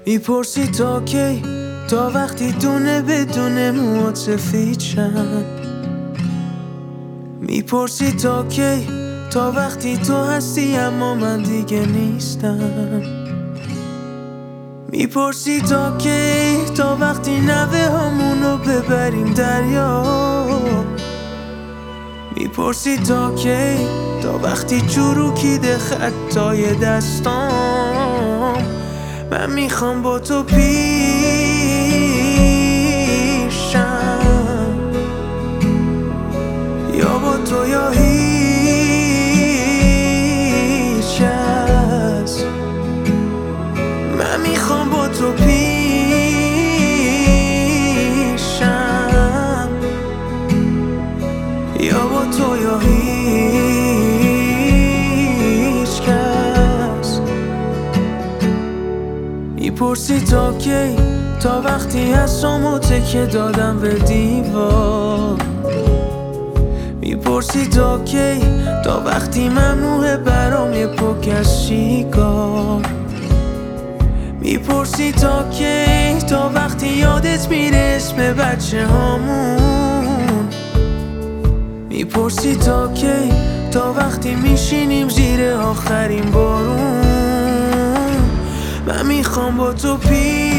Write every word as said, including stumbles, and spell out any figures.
میپرسی تا کی، تا وقتی دونه بدون موات سفید شن. میپرسی تا کی، تا وقتی تو هستی اما من دیگه نیستم. میپرسی تا کی، تا وقتی نوه همونو ببریم دریا. میپرسی تا کی، تا وقتی چروکیده خطای دستام. من میخوام با تو پیشم، یا با تو یا هیچ کس. من میخوام با تو پیشم، یا با تو یا هیچ کس. میپرسی تا کی، تا وقتی هستم تکه دادم به دیوار. میپرسی تا کی، تا وقتی ممنوعه برام یه پک از سیگار. میپرسی تا کی، تا وقتی یادت میره اسم بچه هامون. میپرسی تا کی، تا وقتی میشینیم زیر آخرین بارون. من میخوام با تو پی